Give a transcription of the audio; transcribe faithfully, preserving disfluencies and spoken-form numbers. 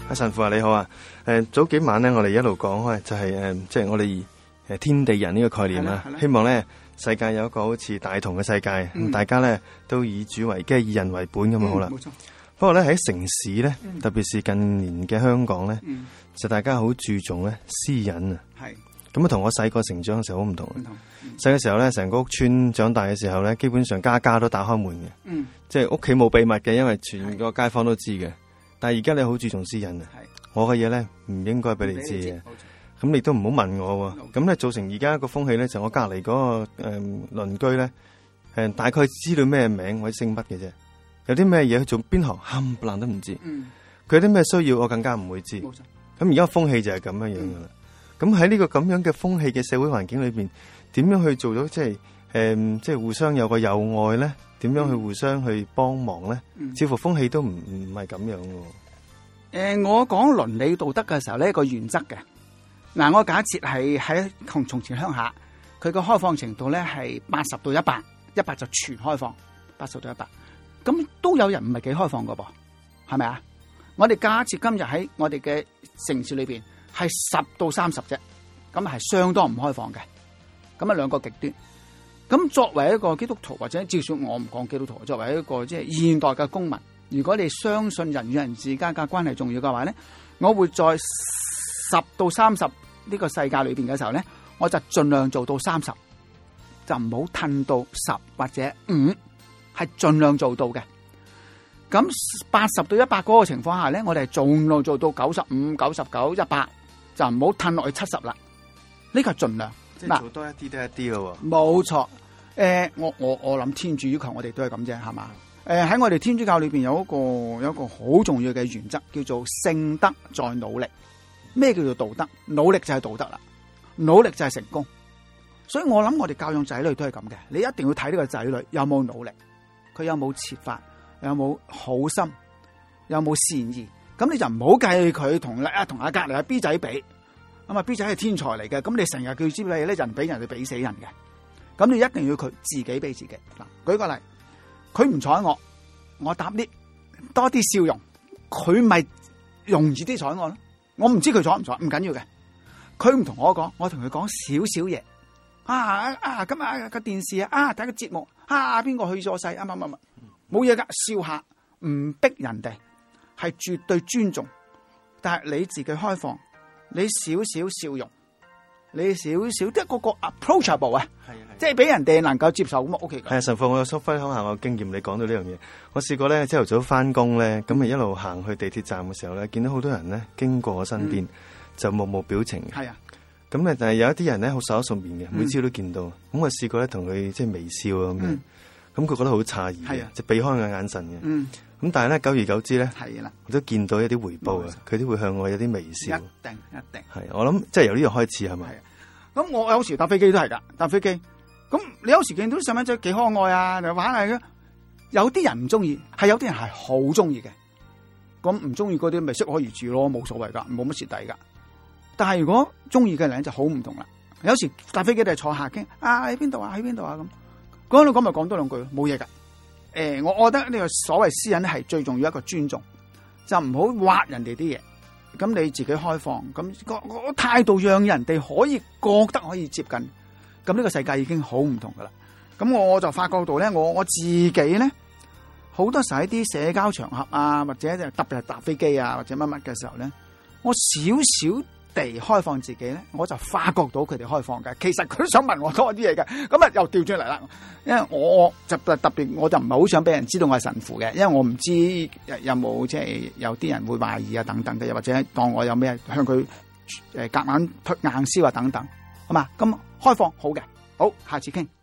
阿神父啊，你好啊！誒，早幾晚咧，我哋一路講開就係誒，即係我哋誒天地人呢個概念啊。希望咧世界有一個好似大同嘅世界，嗯、大家咧都以主為基，以人為本咁好啦。冇錯。不過咧喺城市咧，嗯、特別是近年嘅香港咧，嗯、就大家好注重咧私隱啊。係。咁啊，同我細個成長嘅時候好唔同。唔同。細嘅時候咧，成個屋村長大嘅時候咧，基本上家家都打開門嘅。嗯。即係屋企冇秘密嘅，因為全個街坊都知嘅。但係而家你好注重私隱啊！我嘅嘢咧唔應該俾你知嘅，咁你都唔好問我喎。咁咧造成而家個風氣咧，就我隔離嗰個誒鄰居咧，誒大概知道咩名或者姓乜嘅啫。有啲咩嘢去做邊行冚唪唥都唔知。佢有啲咩需要我更加唔會知。咁而家風氣就係咁樣樣噶啦。咁喺呢個咁樣嘅風氣嘅社會環境裏邊，點樣去做到即係誒即係互相有個友愛咧？點樣去互相去幫忙咧？嗯、似乎風氣都唔唔係咁樣嘅。誒、 呃，我講倫理道德嘅時候呢，一個原則嘅。嗱，我假設係喺從從前鄉下，佢個開放程度咧係八十到一百，一百就全開放，八十到一百。咁都有人唔係幾開放噶噃，係咪啊？我哋假設今日喺我哋嘅城市裏邊係十到三十啫，咁係相當唔開放嘅。咁啊，兩個極端。咁作為一個基督徒，或者至少我唔講基督徒，作為一個即係現代嘅公民，如果你相信人與人之間嘅關係重要嘅話咧，我會在十到三十呢個世界裏邊嘅時候咧，我就盡量做到三十，就唔好褪到十或者五，係盡量做到嘅。咁八十到一百嗰個情況下咧，我哋係盡量做到九十五、九十九、一百，就唔好褪落去七十啦。呢個係盡量。 嗱，做多一啲都一啲咯喎。 冇錯，誒、呃，我我我諗天主要求我哋都係咁啫，係嘛？誒、呃，喺我哋天主教裏邊有一個有一個好重要嘅原則，叫做聖德在努力。咩叫做道德？努力就係道德啦，努力就係成功。所以我諗我哋教養仔女都係咁嘅，你一定要睇呢個仔女有冇努力，佢有冇設法，有冇好心，有冇善意。咁你就唔好計佢同啊同阿隔籬阿 B 仔比。咁啊 B 仔係天才嚟嘅，咁你成日叫知你咧，人比人哋比死人嘅，咁你一定要佢自己比自己。嗱，舉個例，佢唔睬我，我答啲多啲笑容，佢咪容易啲睬我咯。我唔知佢睬唔睬，唔緊要嘅。佢唔同我講，我同佢講少少嘢。啊啊，今日個電視啊，睇個節目啊，邊個去咗世啊？乜乜乜，冇嘢噶，笑下，唔逼人哋，係絕對尊重，但係你自己開放。你少少笑容，你少少即係嗰個 approachable 啊，即係俾人哋能夠接受咁啊 OK 噶。係啊，神父，我想分享下我經驗。你講到呢樣嘢，我試過咧朝頭早翻工咧，咁咪一路行去地鐵站嘅時候咧，見到好多人咧經過我身邊，嗯、就目無表情。係啊，咁咧但係有一啲人咧好熟口熟面嘅，每朝都見到。咁、嗯、我試過咧同佢即係微笑咁樣，咁、嗯、佢覺得好詫異嘅，就避開我眼神嘅。嗯咁但係咧，久而久之咧，係啦，我都見到一啲回報啊！佢都會向我有啲微笑，一定一定係。我諗即係由呢度開始係咪？咁我有時搭飛機都係噶，搭飛機。咁你有時見到啲細蚊仔幾可愛啊，嚟玩下嘅。有啲人唔中意，係有啲人係好中意嘅。咁唔中意嗰啲咪適可而止咯，冇所謂噶，冇乜蝕底噶。但係如果中意嘅人就好唔同啦。有時搭飛機都係坐下傾啊，喺邊度啊，喺邊度啊咁。講到咁咪講多兩句，冇嘢噶。誒、欸，我我覺得呢個所謂私隱咧係最重要一個尊重，就唔好挖人哋啲嘢。咁你自己開放，咁個個態度讓人哋可以覺得可以接近，咁呢個世界已經好唔同噶啦。咁我就發覺到咧，我我自己咧好多時喺啲社交場合啊，或者特別係搭飛機啊，或者乜乜嘅時候咧，我少少地開放自己咧，我就發覺到佢哋開放嘅。其實佢都想問我多啲嘢嘅，咁啊又調轉嚟啦。因為我就特別，我就唔係好想俾人知道我係神父嘅，因為我唔知有冇即係有啲人會懷疑啊等等嘅，又或者當我有咩向佢誒夾硬推硬銷啊等等，好嘛？咁開放好嘅，好，下次傾。